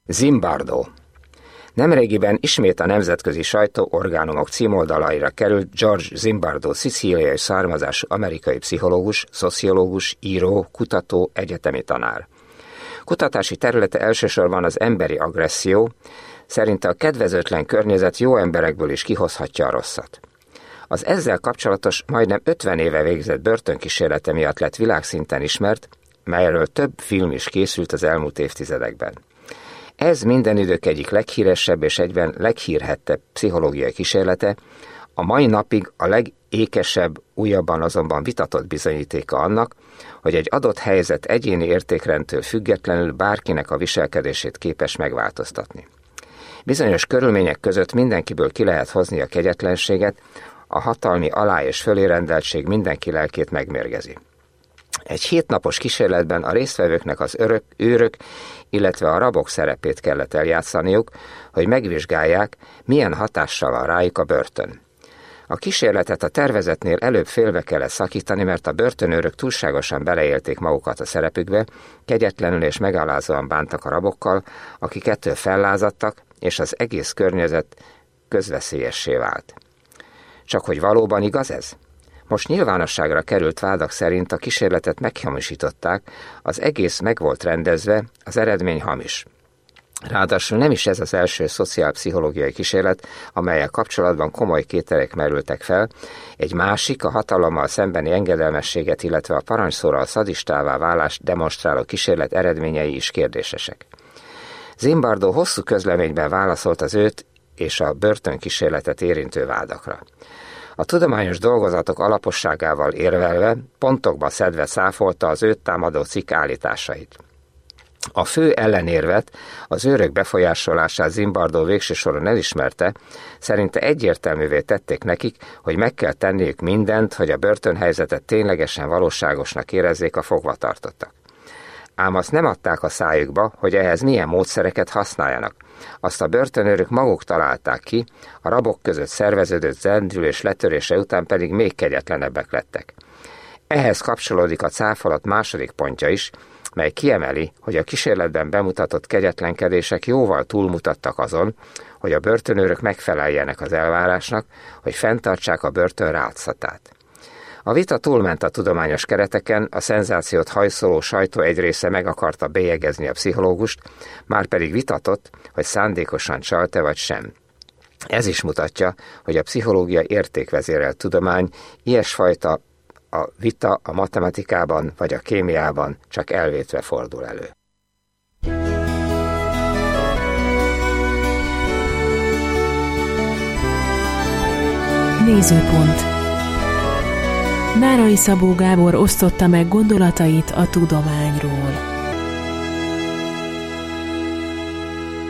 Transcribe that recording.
Zimbardo. Nemrégiben ismét a nemzetközi sajtóorgánumok címoldalaira került George Zimbardo szicíliai származású amerikai pszichológus, szociológus, író, kutató, egyetemi tanár. Kutatási területe elsősorban az emberi agresszió, szerinte a kedvezőtlen környezet jó emberekből is kihozhatja a rosszat. Az ezzel kapcsolatos, majdnem 50 éve végzett börtönkísérlete miatt lett világszinten ismert, melyről több film is készült az elmúlt évtizedekben. Ez minden idők egyik leghíresebb és egyben leghírhettebb pszichológiai kísérlete, a mai napig a legékesebb, újabban azonban vitatott bizonyítéka annak, hogy egy adott helyzet egyéni értékrendtől függetlenül bárkinek a viselkedését képes megváltoztatni. Bizonyos körülmények között mindenkiből ki lehet hozni a kegyetlenséget, a hatalmi alá- és fölérendeltség mindenki lelkét megmérgezi. Egy 7 napos kísérletben a résztvevőknek az őrök, illetve a rabok szerepét kellett eljátszaniuk, hogy megvizsgálják, milyen hatással van rájuk a börtön. A kísérletet a tervezetnél előbb félbe kellett szakítani, mert a börtönőrök túlságosan beleélték magukat a szerepükbe, kegyetlenül és megalázóan bántak a rabokkal, akik ettől fellázadtak, és az egész környezet közveszélyessé vált. Csak hogy valóban igaz ez? Most nyilvánosságra került vádak szerint a kísérletet meghamisították, az egész meg volt rendezve, az eredmény hamis. Ráadásul nem is ez az első szociálpszichológiai kísérlet, amellyel kapcsolatban komoly kételyek merültek fel, egy másik, a hatalommal szembeni engedelmességet, illetve a parancsszóral szadistává válást demonstráló kísérlet eredményei is kérdésesek. Zimbardo hosszú közleményben válaszolt az őt és a börtönkísérletet érintő vádakra. A tudományos dolgozatok alaposságával érvelve, pontokba szedve cáfolta az őt támadó cikk állításait. A fő ellenérvet, az őrök befolyásolását Zimbardo végső soron elismerte, szerinte egyértelművé tették nekik, hogy meg kell tenniük mindent, hogy a börtönhelyzetet ténylegesen valóságosnak érezzék a fogvatartottak. Ám azt nem adták a szájukba, hogy ehhez milyen módszereket használjanak. Azt a börtönőrök maguk találták ki, a rabok között szerveződött zendülés letörése után pedig még kegyetlenebbek lettek. Ehhez kapcsolódik a cáfolat második pontja is, mely kiemeli, hogy a kísérletben bemutatott kegyetlenkedések jóval túlmutattak azon, hogy a börtönőrök megfeleljenek az elvárásnak, hogy fenntartsák a börtön rátszatát. A vita túlment a tudományos kereteken, a szenzációt hajszoló sajtó egy része meg akarta bélyegezni a pszichológust, már pedig vitatott, hogy szándékosan csalt-e vagy sem. Ez is mutatja, hogy a pszichológia értékvezérelt tudomány, ilyesfajta a vita a matematikában vagy a kémiában csak elvétve fordul elő. Nézőpont. Nárai Szabó Gábor osztotta meg gondolatait a tudományról.